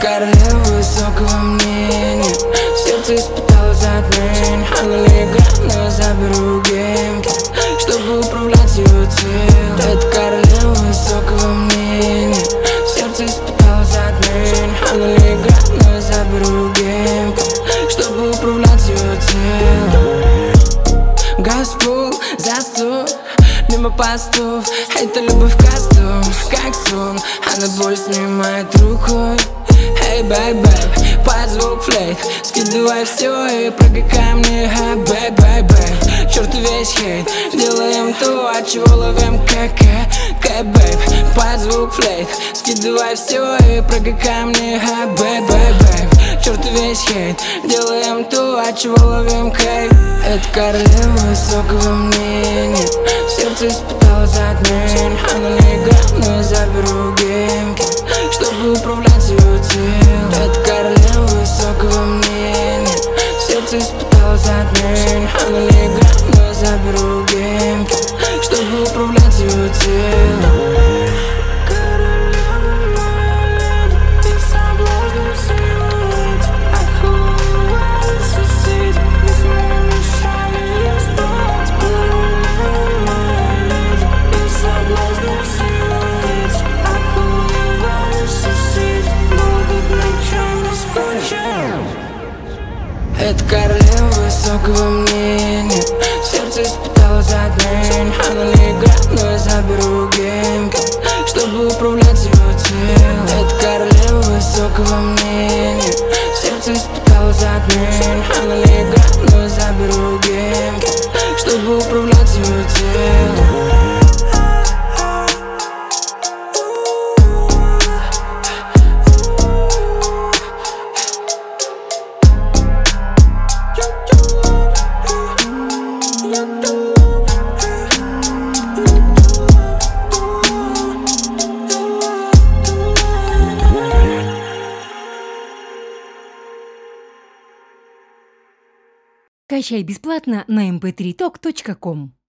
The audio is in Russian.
королева высокого мнения, сердце испытало затмень. Она легла, но я заберу гейм, чтобы управлять ее телом. Это королева высокого мнения, сердце испытало затмень. Она легла, но я заберу гейм, чтобы управлять ее телом. Газпул, заступ, мимо постов. Это любовь в кастом, как сон. Она боль снимает рукой. Эй, бэй-бэй, под звук флейт скидывай все и прыгай ко мне. Эй, бэй-бэй-бэй, черт весь хейт, делаем то, от чего ловим бэйб. Под звук флейт скидывай все и прыгай ко мне. Эй, бэй-бэй-бэй, черт весь хейт, делаем то, от чего ловим кайф. Это королева высокого мнения, сердце испытало затмень. Она легла, но я заберу гейм, чтобы управлять ее телом. Это королева высокого мнения, сердце испытало затмень. Она легла, но я заберу гейм, чтобы управлять ее телом. Это королева высокого мнения, сердце испытало затмень. Она легла, но я заберу гейм, чтобы управлять его телом. Это королева высокого мнения, сердце испытало затмень. Она легла, но я заберу гейм, чтобы управлять его телом. Качай бесплатно на mp3talk.com.